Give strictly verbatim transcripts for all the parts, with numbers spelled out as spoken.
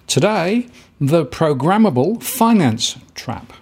Today, the programmable finance trap.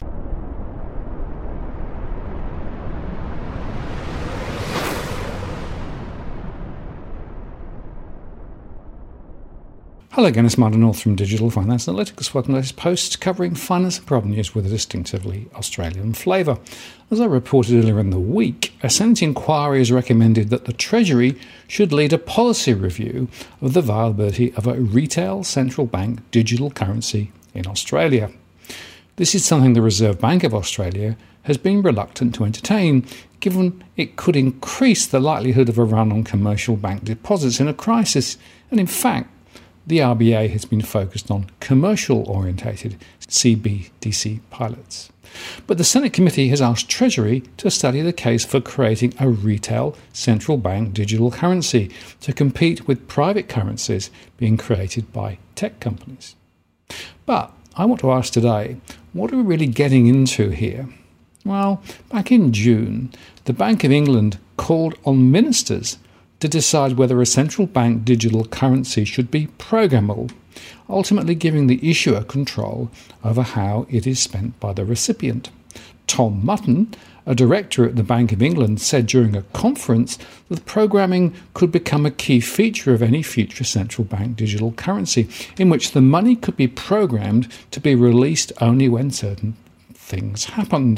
Hello again, it's Martin North from Digital Finance Analytics. Welcome to the latest post covering finance and problem news with a distinctively Australian flavour. As I reported earlier in the week, a Senate inquiry has recommended that the Treasury should lead a policy review of the viability of a retail central bank digital currency in Australia. This is something the Reserve Bank of Australia has been reluctant to entertain, given it could increase the likelihood of a run on commercial bank deposits in a crisis, and in fact, the R B A has been focused on commercial-orientated C B D C pilots. But the Senate committee has asked Treasury to study the case for creating a retail central bank digital currency to compete with private currencies being created by tech companies. But I want to ask today, what are we really getting into here? Well, back in June, the Bank of England called on ministers to decide whether a central bank digital currency should be programmable, ultimately giving the issuer control over how it is spent by the recipient. Tom Mutton, a director at the Bank of England, said during a conference that programming could become a key feature of any future central bank digital currency, in which the money could be programmed to be released only when certain things happened.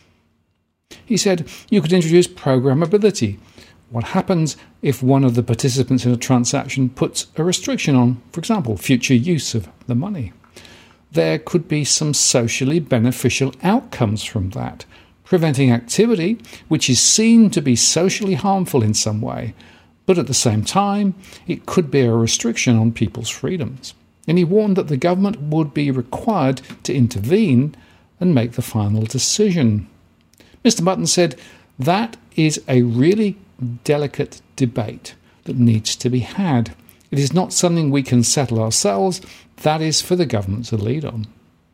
He said you could introduce programmability. What happens if one of the participants in a transaction puts a restriction on, for example, future use of the money? There could be some socially beneficial outcomes from that, preventing activity which is seen to be socially harmful in some way, but at the same time, it could be a restriction on people's freedoms. And he warned that the government would be required to intervene and make the final decision. Mister Mutton said that is a really delicate debate that needs to be had. It is not something we can settle ourselves. That is for the government to lead on.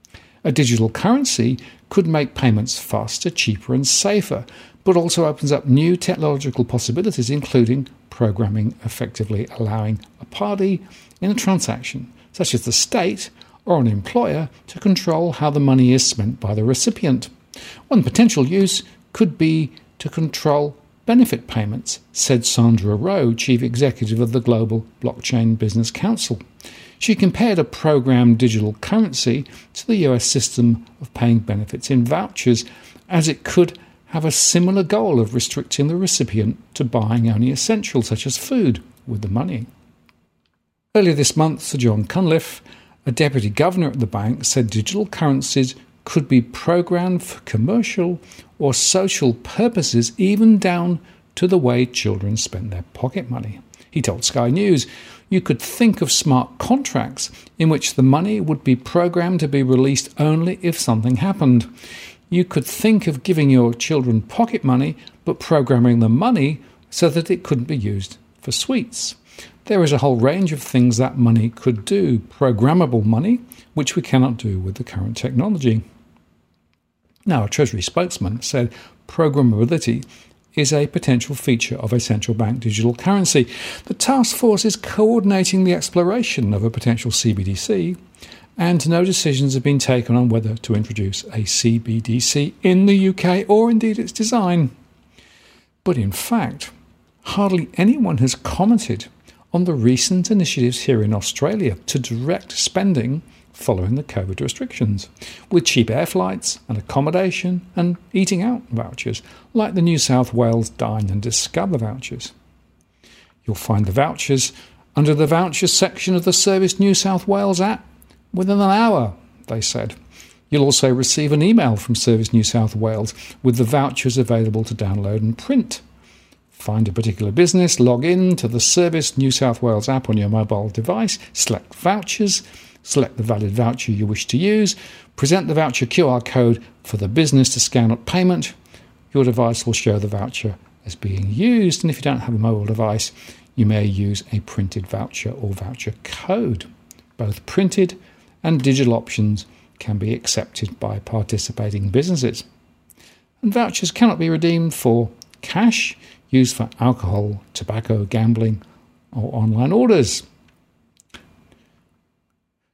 A digital currency could make payments faster, cheaper and safer, but also opens up new technological possibilities, including programming effectively allowing a party in a transaction, such as the state or an employer, to control how the money is spent by the recipient. One potential use could be to control benefit payments, said Sandra Rowe, Chief Executive of the Global Blockchain Business Council. She compared a programmed digital currency to the U S system of paying benefits in vouchers, as it could have a similar goal of restricting the recipient to buying only essentials such as food with the money. Earlier this month, Sir John Cunliffe, a deputy governor at the bank, said digital currencies could be programmed for commercial or social purposes, even down to the way children spend their pocket money. He told Sky News, you could think of smart contracts in which the money would be programmed to be released only if something happened. You could think of giving your children pocket money, but programming the money so that it couldn't be used for sweets. There is a whole range of things that money could do, programmable money, which we cannot do with the current technology. Now, a Treasury spokesman said programmability is a potential feature of a central bank digital currency. The task force is coordinating the exploration of a potential C B D C, and no decisions have been taken on whether to introduce a C B D C in the U K or indeed its design. But in fact, hardly anyone has commented on the recent initiatives here in Australia to direct spending following the COVID restrictions, with cheap air flights and accommodation and eating out vouchers, like the New South Wales Dine and Discover vouchers. You'll find the vouchers under the vouchers section of the Service New South Wales app within an hour, they said. You'll also receive an email from Service New South Wales with the vouchers available to download and print. Find a particular business, log in to the Service New South Wales app on your mobile device, select vouchers, select the valid voucher you wish to use, present the voucher Q R code for the business to scan at payment. Your device will show the voucher as being used, and if you don't have a mobile device, you may use a printed voucher or voucher code. Both printed and digital options can be accepted by participating businesses. And vouchers cannot be redeemed for cash, used for alcohol, tobacco, gambling, or online orders.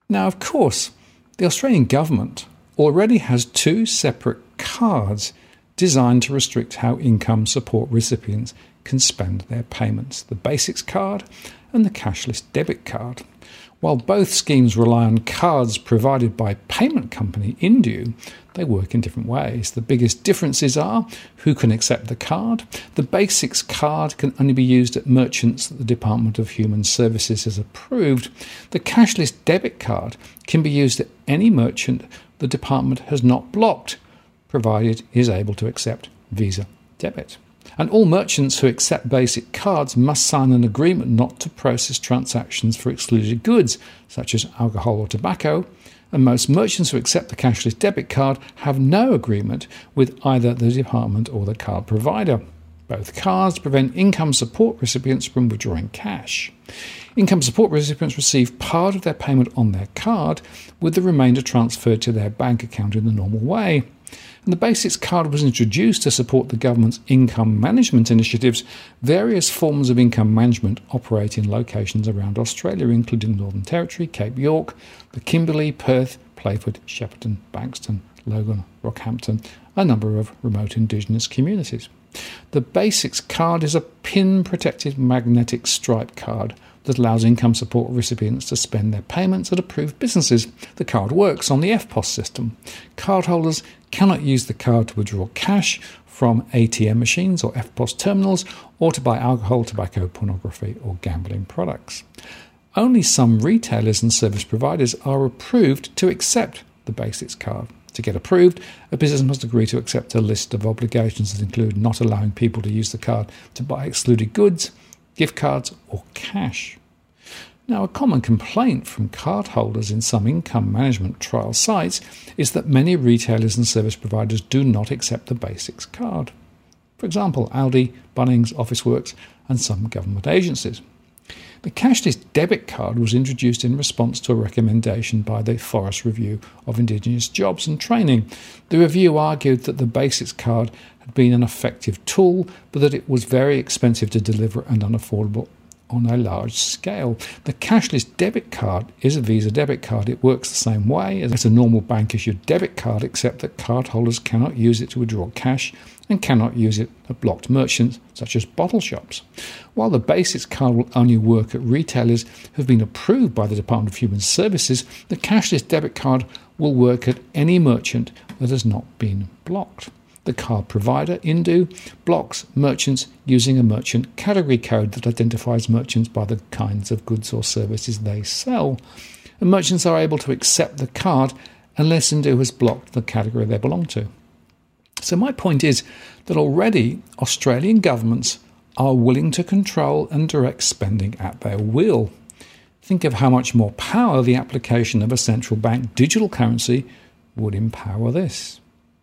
Now, of course, the Australian government already has two separate cards designed to restrict how income support recipients can spend their payments, the Basics card and the cashless debit card. While both schemes rely on cards provided by payment company Indue, they work in different ways. The biggest differences are who can accept the card. The Basics card can only be used at merchants that the Department of Human Services has approved. The cashless debit card can be used at any merchant the department has not blocked, provided he is able to accept Visa debit. And all merchants who accept basic cards must sign an agreement not to process transactions for excluded goods, such as alcohol or tobacco, and most merchants who accept the cashless debit card have no agreement with either the department or the card provider. Both cards prevent income support recipients from withdrawing cash. Income support recipients receive part of their payment on their card, with the remainder transferred to their bank account in the normal way. And the Basics card was introduced to support the government's income management initiatives. Various forms of income management operate in locations around Australia, including the Northern Territory, Cape York, the Kimberley, Perth, Playford, Shepparton, Bankston, Logan, Rockhampton, a number of remote Indigenous communities. The Basics card is a pin-protected magnetic stripe card that allows income support recipients to spend their payments at approved businesses. The card works on the F P O S system. Cardholders cannot use the card to withdraw cash from A T M machines or F P O S terminals, or to buy alcohol, tobacco, pornography or gambling products. Only some retailers and service providers are approved to accept the Basics card. To get approved, a business must agree to accept a list of obligations that include not allowing people to use the card to buy excluded goods, gift cards or cash. Now, a common complaint from cardholders in some income management trial sites is that many retailers and service providers do not accept the Basics card. For example, Aldi, Bunnings, Officeworks and some government agencies. The cashless debit card was introduced in response to a recommendation by the Forest Review of Indigenous Jobs and Training. The review argued that the Basics card had been an effective tool, but that it was very expensive to deliver and unaffordable on a large scale. The cashless debit card is a Visa debit card. It works the same way as a normal bank-issued debit card, except that cardholders cannot use it to withdraw cash and cannot use it at blocked merchants such as bottle shops. While the Basics card will only work at retailers who have been approved by the Department of Human Services, the cashless debit card will work at any merchant that has not been blocked. The card provider, Indue, blocks merchants using a merchant category code that identifies merchants by the kinds of goods or services they sell. And merchants are able to accept the card unless Indue has blocked the category they belong to. So my point is that already Australian governments are willing to control and direct spending at their will. Think of how much more power the application of a central bank digital currency would empower this.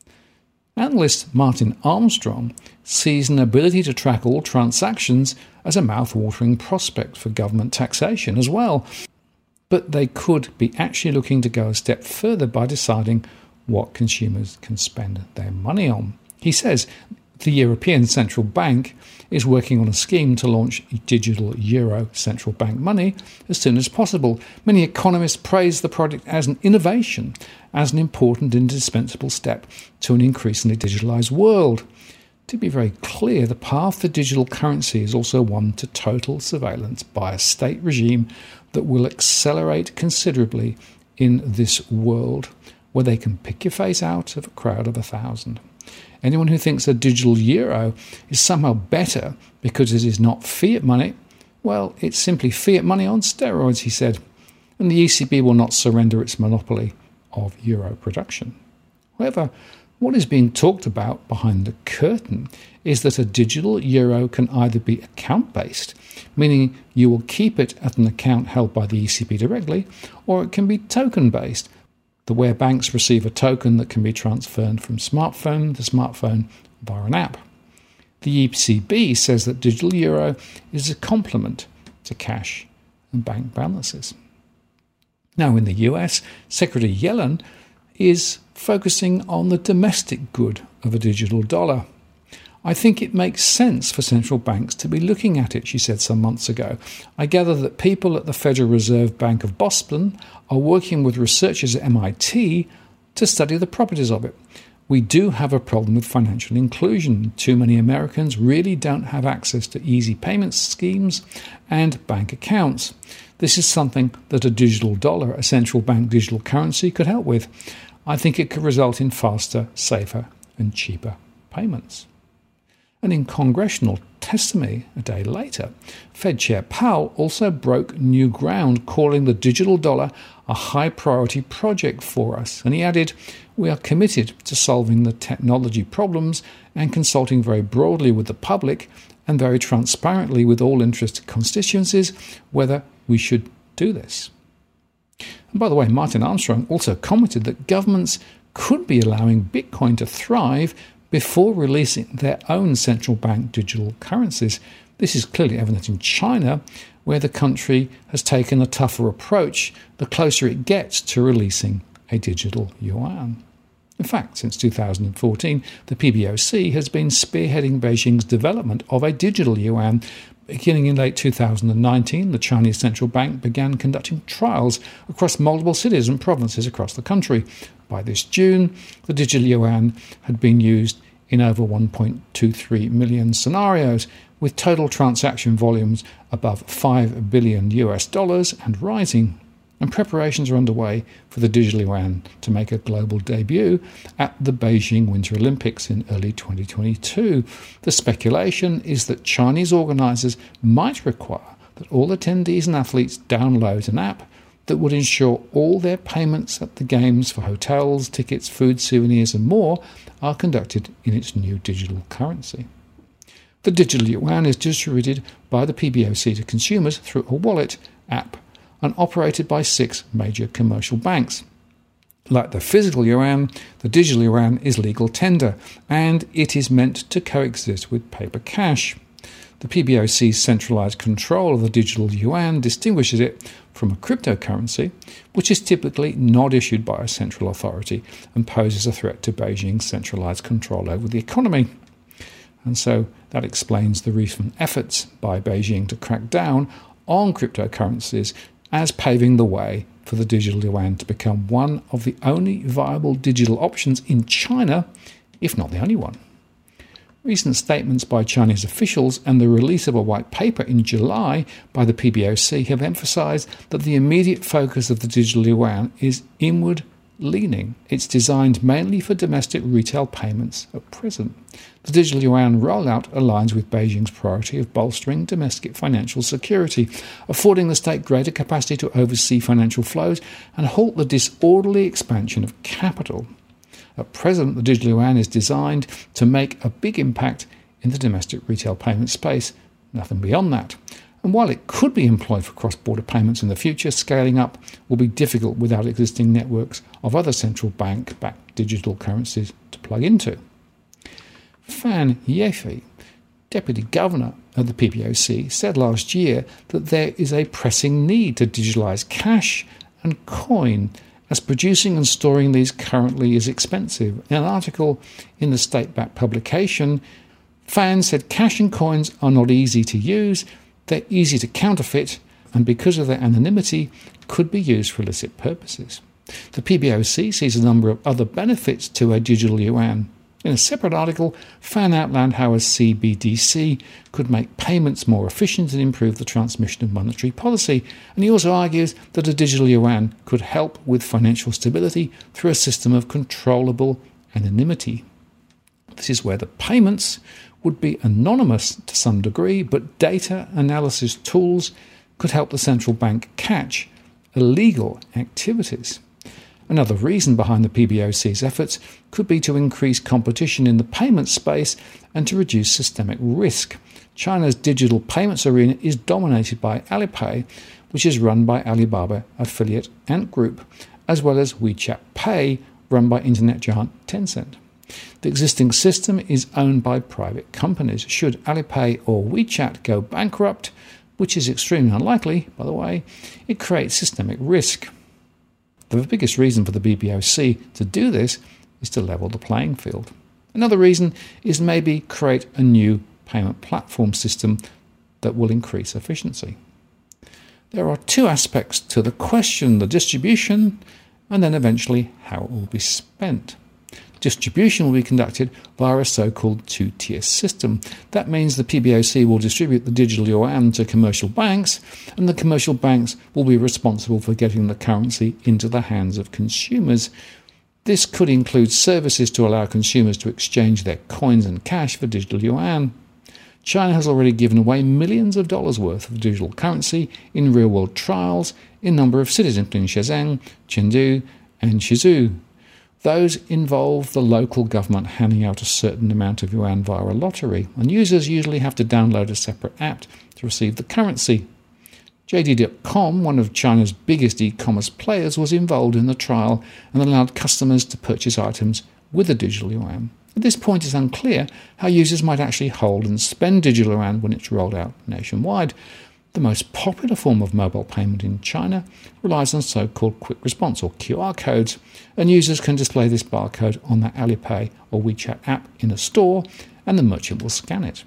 Analyst Martin Armstrong sees an ability to track all transactions as a mouth-watering prospect for government taxation as well. But they could be actually looking to go a step further by deciding what consumers can spend their money on. He says the European Central Bank is working on a scheme to launch digital euro central bank money as soon as possible. Many economists praise the project as an innovation, as an important indispensable step to an increasingly digitalised world. To be very clear, the path to digital currency is also one to total surveillance by a state regime that will accelerate considerably in this world, where they can pick your face out of a crowd of a thousand. Anyone who thinks a digital euro is somehow better because it is not fiat money, well, it's simply fiat money on steroids, he said, and the E C B will not surrender its monopoly of euro production. However, what is being talked about behind the curtain is that a digital euro can either be account-based, meaning you will keep it at an account held by the E C B directly, or it can be token-based, where banks receive a token that can be transferred from smartphone to smartphone via an app. The E C B says that digital euro is a complement to cash and bank balances. Now in the U S, Secretary Yellen is focusing on the domestic good of a digital dollar. I think it makes sense for central banks to be looking at it, she said some months ago. I gather that people at the Federal Reserve Bank of Boston are working with researchers at M I T to study the properties of it. We do have a problem with financial inclusion. Too many Americans really don't have access to easy payment schemes and bank accounts. This is something that a digital dollar, a central bank digital currency, could help with. I think it could result in faster, safer and cheaper payments. And in congressional testimony a day later, Fed Chair Powell also broke new ground, calling the digital dollar a high-priority project for us. And he added, "We are committed to solving the technology problems and consulting very broadly with the public and very transparently with all interested constituencies whether we should do this." And by the way, Martin Armstrong also commented that governments could be allowing Bitcoin to thrive before releasing their own central bank digital currencies. This is clearly evident in China, where the country has taken a tougher approach the closer it gets to releasing a digital yuan. In fact, since two thousand fourteen, the P B O C has been spearheading Beijing's development of a digital yuan. Beginning in late two thousand nineteen, the Chinese central bank began conducting trials across multiple cities and provinces across the country. By this June, the digital yuan had been used in over one point two three million scenarios, with total transaction volumes above five billion US dollars and rising. And preparations are underway for the digital yuan to make a global debut at the Beijing Winter Olympics in early twenty twenty-two. The speculation is that Chinese organisers might require that all attendees and athletes download an app that would ensure all their payments at the games for hotels, tickets, food, souvenirs and more are conducted in its new digital currency. The digital yuan is distributed by the P B O C to consumers through a wallet app and operated by six major commercial banks. Like the physical yuan, the digital yuan is legal tender, and it is meant to coexist with paper cash. The P B O C's centralised control of the digital yuan distinguishes it from a cryptocurrency, which is typically not issued by a central authority and poses a threat to Beijing's centralised control over the economy. And so that explains the recent efforts by Beijing to crack down on cryptocurrencies, as paving the way for the digital yuan to become one of the only viable digital options in China, if not the only one. Recent statements by Chinese officials and the release of a white paper in July by the P B O C have emphasised that the immediate focus of the digital yuan is inward leaning. It's designed mainly for domestic retail payments at present. The digital yuan rollout aligns with Beijing's priority of bolstering domestic financial security, affording the state greater capacity to oversee financial flows and halt the disorderly expansion of capital. At present, the digital yuan is designed to make a big impact in the domestic retail payment space, nothing beyond that. And while it could be employed for cross-border payments in the future, scaling up will be difficult without existing networks of other central bank-backed digital currencies to plug into. Fan Yefei, Deputy Governor of the P B O C, said last year that there is a pressing need to digitalise cash and coin, as producing and storing these currently is expensive. In an article in the state-backed publication, Fan said cash and coins are not easy to use, they're easy to counterfeit, and because of their anonymity, could be used for illicit purposes. The P B O C sees a number of other benefits to a digital yuan. In a separate article, Fan outlined how a C B D C could make payments more efficient and improve the transmission of monetary policy, and he also argues that a digital yuan could help with financial stability through a system of controllable anonymity. This is where the payments would be anonymous to some degree, but data analysis tools could help the central bank catch illegal activities. Another reason behind the P B O C's efforts could be to increase competition in the payment space and to reduce systemic risk. China's digital payments arena is dominated by Alipay, which is run by Alibaba affiliate Ant Group, as well as WeChat Pay, run by internet giant Tencent. The existing system is owned by private companies. Should Alipay or WeChat go bankrupt, which is extremely unlikely, by the way, it creates systemic risk. The biggest reason for the P B O C to do this is to level the playing field. Another reason is maybe create a new payment platform system that will increase efficiency. There are two aspects to the question: the distribution and then eventually how it will be spent. Distribution will be conducted via a so-called two-tier system. That means the P B O C will distribute the digital yuan to commercial banks, and the commercial banks will be responsible for getting the currency into the hands of consumers. This could include services to allow consumers to exchange their coins and cash for digital yuan. China has already given away millions of dollars worth of digital currency in real-world trials in a number of cities, including Shenzhen, Chengdu, and Shizhou. Those involve the local government handing out a certain amount of yuan via a lottery, and users usually have to download a separate app to receive the currency. J D dot com, one of China's biggest e-commerce players, was involved in the trial and allowed customers to purchase items with a digital yuan. At this point, it's unclear how users might actually hold and spend digital yuan when it's rolled out nationwide. The most popular form of mobile payment in China relies on so-called quick response or Q R codes, and users can display this barcode on their Alipay or WeChat app in a store, and the merchant will scan it.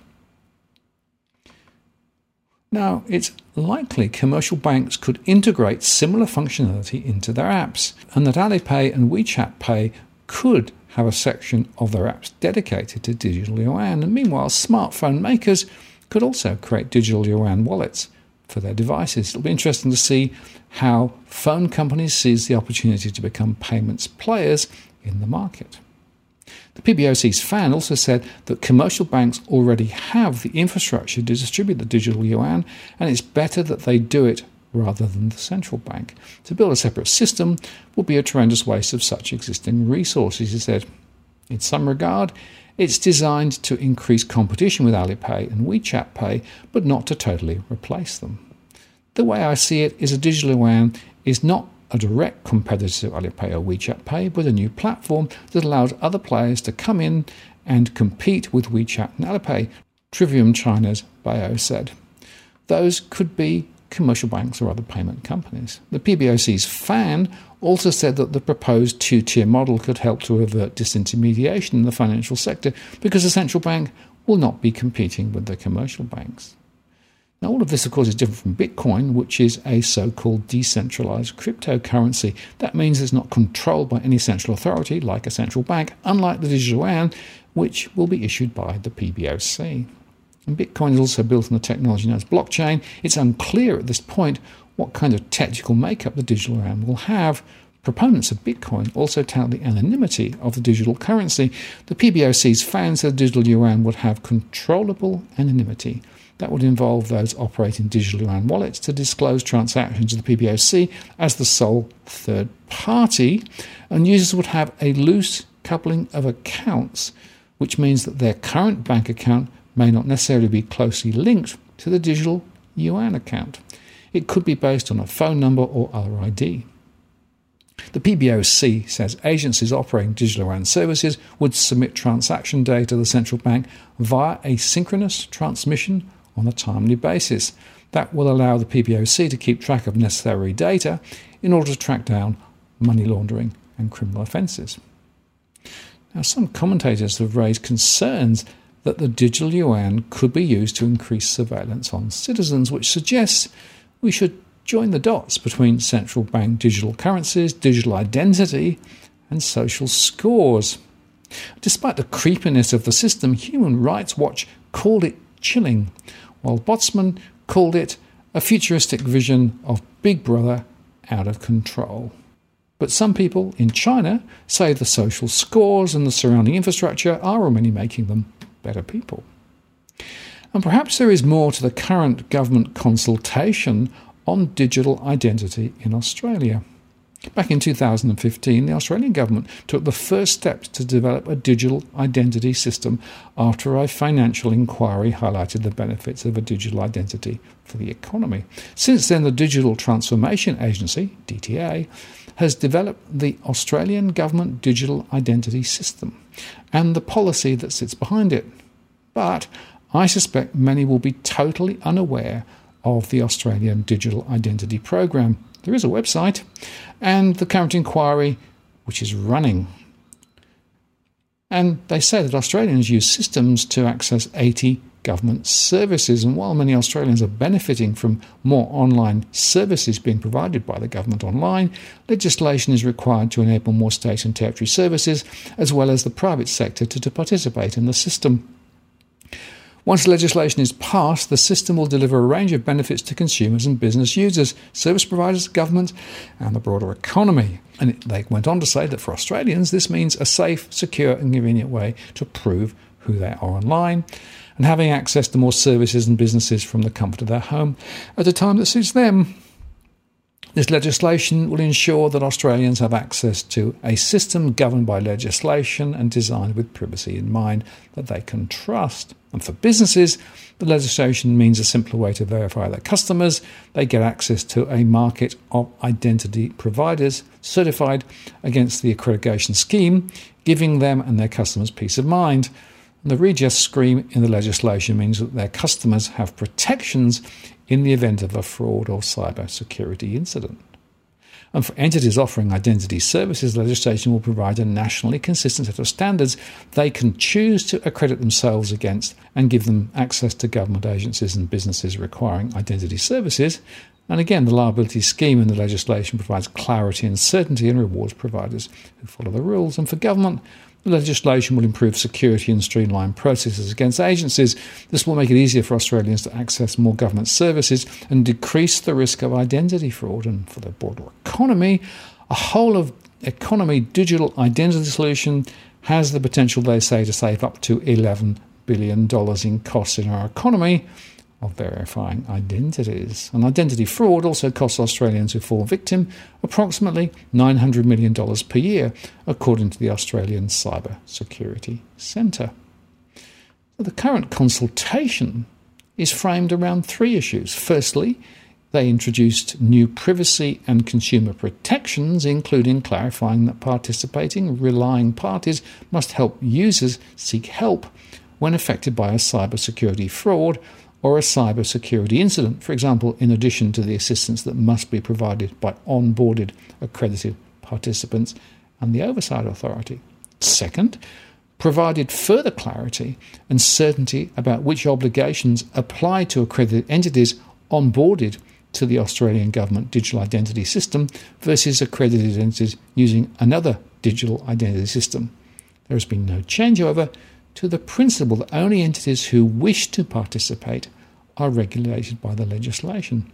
Now, it's likely commercial banks could integrate similar functionality into their apps, and that Alipay and WeChat Pay could have a section of their apps dedicated to digital yuan, and meanwhile smartphone makers could also create digital yuan wallets for their devices. It'll be interesting to see how phone companies seize the opportunity to become payments players in the market. The P B O C's fan also said that commercial banks already have the infrastructure to distribute the digital yuan, and it's better that they do it rather than the central bank. To build a separate system would be a tremendous waste of such existing resources, he said. In some regard, it's designed to increase competition with Alipay and WeChat Pay, but not to totally replace them. The way I see it is a digital yuan is not a direct competitor to Alipay or WeChat Pay, but a new platform that allows other players to come in and compete with WeChat and Alipay, Trivium China's Bao said. Those could be commercial banks or other payment companies. The P B O C's fan also said that the proposed two-tier model could help to avert disintermediation in the financial sector because the central bank will not be competing with the commercial banks. Now, all of this, of course, is different from Bitcoin, which is a so-called decentralized cryptocurrency. That means it's not controlled by any central authority, like a central bank, unlike the digital yuan, which will be issued by the P B O C. And Bitcoin is also built on the technology known as blockchain. It's unclear at this point what kind of technical makeup the digital yuan will have. Proponents of Bitcoin also tout the anonymity of the digital currency. The P B O C's fans said the digital yuan would have controllable anonymity. That would involve those operating digital yuan wallets to disclose transactions to the P B O C as the sole third party, and users would have a loose coupling of accounts, which means that their current bank account may not necessarily be closely linked to the digital yuan account. It could be based on a phone number or other I D. The P B O C says agencies operating digital yuan services would submit transaction data to the central bank via a synchronous transmission on a timely basis. That will allow the P B O C to keep track of necessary data in order to track down money laundering and criminal offences. Now, some commentators have raised concerns that the digital yuan could be used to increase surveillance on citizens, which suggests we should join the dots between central bank digital currencies, digital identity, and social scores. Despite the creepiness of the system, Human Rights Watch called it chilling, while Botsman called it a futuristic vision of Big Brother out of control. But some people in China say the social scores and the surrounding infrastructure are already making them better people. And perhaps there is more to the current government consultation on digital identity in Australia. Back in two thousand fifteen, the Australian government took the first steps to develop a digital identity system after a financial inquiry highlighted the benefits of a digital identity for the economy. Since then, the Digital Transformation Agency, D T A, has developed the Australian Government Digital Identity System and the policy that sits behind it. But I suspect many will be totally unaware of the Australian Digital Identity Program. There is a website, and the current inquiry, which is running. And they say that Australians use systems to access eighty government services. And while many Australians are benefiting from more online services being provided by the government online, legislation is required to enable more state and territory services, as well as the private sector, to, to participate in the system. Once legislation is passed, the system will deliver a range of benefits to consumers and business users, service providers, government, and the broader economy. And it, they went on to say that for Australians, this means a safe, secure and convenient way to prove who they are online, and having access to more services and businesses from the comfort of their home at a time that suits them. This legislation will ensure that Australians have access to a system governed by legislation and designed with privacy in mind that they can trust. And for businesses, the legislation means a simpler way to verify their customers. They get access to a market of identity providers certified against the accreditation scheme, giving them and their customers peace of mind. And the redress scheme in the legislation means that their customers have protections in the event of a fraud or cyber security incident. And for entities offering identity services, legislation will provide a nationally consistent set of standards they can choose to accredit themselves against and give them access to government agencies and businesses requiring identity services. And again, the liability scheme in the legislation provides clarity and certainty and rewards providers who follow the rules. And for government, the legislation will improve security and streamline processes against agencies. This will make it easier for Australians to access more government services and decrease the risk of identity fraud. And for the broader economy, a whole of economy digital identity solution has the potential, they say, to save up to eleven billion dollars in costs in our economy of verifying identities. And identity fraud also costs Australians who fall victim approximately nine hundred million dollars per year, according to the Australian Cyber Security Centre. So the current consultation is framed around three issues. Firstly, they introduced new privacy and consumer protections, including clarifying that participating, relying parties must help users seek help when affected by a cyber security fraud or a cyber security incident, for example, in addition to the assistance that must be provided by onboarded accredited participants and the oversight authority. Second, provided further clarity and certainty about which obligations apply to accredited entities onboarded to the Australian government digital identity system versus accredited entities using another digital identity system. There has been no change, however, to the principle that only entities who wish to participate are regulated by the legislation.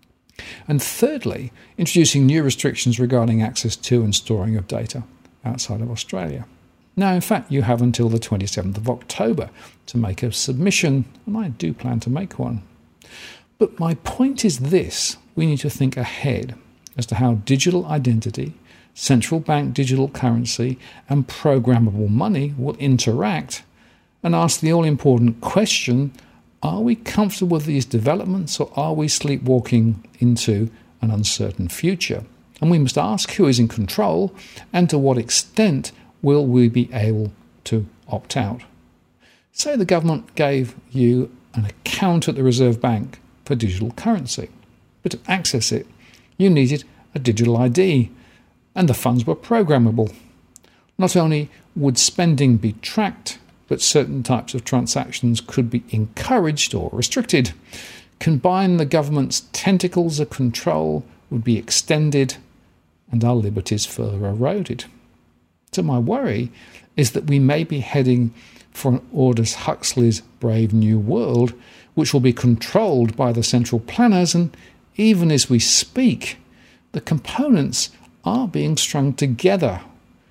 And thirdly, introducing new restrictions regarding access to and storing of data outside of Australia. Now, in fact, you have until the twenty-seventh of October to make a submission, and I do plan to make one. But my point is this: we need to think ahead as to how digital identity, central bank digital currency, and programmable money will interact, and ask the all-important question, are we comfortable with these developments, or are we sleepwalking into an uncertain future? And we must ask who is in control, and to what extent will we be able to opt out. Say the government gave you an account at the Reserve Bank for digital currency, but to access it, you needed a digital I D, and the funds were programmable. Not only would spending be tracked, but certain types of transactions could be encouraged or restricted. Combined, the government's tentacles of control would be extended and our liberties further eroded. So my worry is that we may be heading for an Aldous Huxley's Brave New World, which will be controlled by the central planners, and even as we speak, the components are being strung together.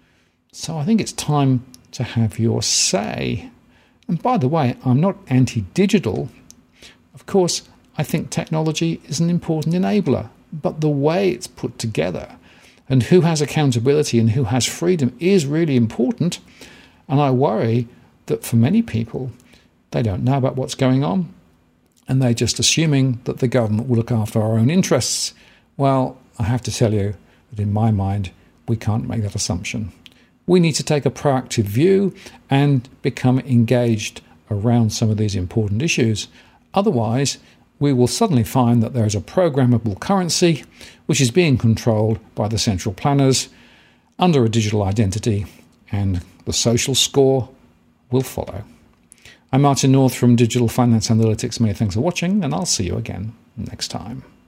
So I think it's time to have your say. And by the way, I'm not anti-digital. Of course, I think technology is an important enabler, but the way it's put together and who has accountability and who has freedom is really important. And I worry that for many people, they don't know about what's going on, and they're just assuming that the government will look after our own interests. Well, I have to tell you that in my mind, we can't make that assumption. We need to take a proactive view and become engaged around some of these important issues. Otherwise, we will suddenly find that there is a programmable currency which is being controlled by the central planners under a digital identity, and The social score will follow. I'm Martin North from Digital Finance Analytics. Many thanks for watching, and I'll see you again next time.